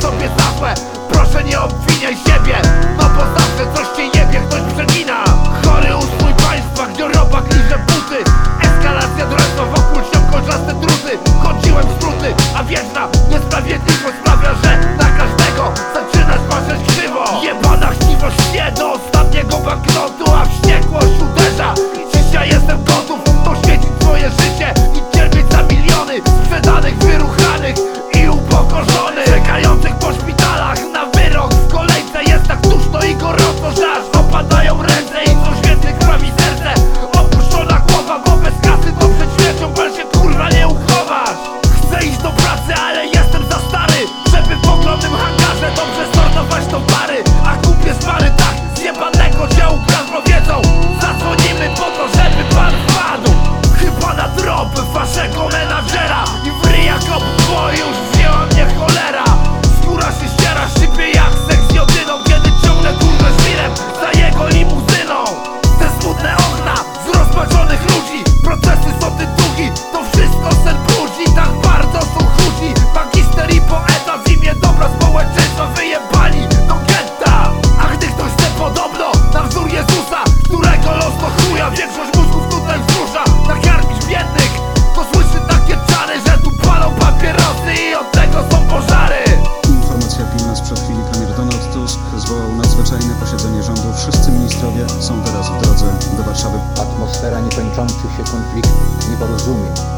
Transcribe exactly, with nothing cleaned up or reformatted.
sobie za złe. Proszę nie obwiniaj siebie, no bo zawsze coś cię jebie, ktoś przegina. Chory ustrój państwa, gdzie robak liże buty. Eskalacja dreszcza wokół się kolczaste druty. Chodziłem w skróty, a wieczna niesprawiedliwość sprawia, że na każdego zaczynasz patrzeć krzywo. Jebana chciwość nie do ostatniego banknotu, a wściekłość uderza. Dzisiaj jestem gotów poświęcić swoje życie i cierpieć za miliony sprzedanych, wyruchanych i upokorzonych, czekających po szpitalach na wyrok. W kolejce jest tak duszno i gorąco, że aż opadają ręce i coś więcej krwawi serce. Opuszczona głowa, bo bez kasy to przed śmiercią pan się kurwa nie uchowasz. Chcę iść do pracy, ale jestem za stary, żeby w ogromnym hangarze dobrze sortować towary. A kupię spary tak zjebanego działu praw wiedzą. Zadzwonimy po to, żeby pan wpadł chyba na drop waszego menadżera i w ryja kop, bo już wzięła mnie cholera. Skóra się ściera, szczypie jak seks z jodyną, kiedy ciągnę kurwę żwirem za jego limuzyną. Te smutne okna z rozpaczonych ludzi, procesy sądy długi, to wszystko sen budzi. Tak bardzo są chudzi, magister i poeta w imię dobra społeczeństwa wyjebani do getta. A gdy ktoś chce podobno na wzór Jezusa, którego los to chuja, większość mózgów tutaj wzrusza, nakarmić biednych, to słyszy takie czary, że tu palą papierosy i od tego są pożary. Informacja pilna sprzed chwili. Premier Donald Tusk zwołał nadzwyczajne posiedzenie rządu. Wszyscy ministrowie są teraz w drodze do Warszawy. Atmosfera niekończących się konfliktów, nieporozumień,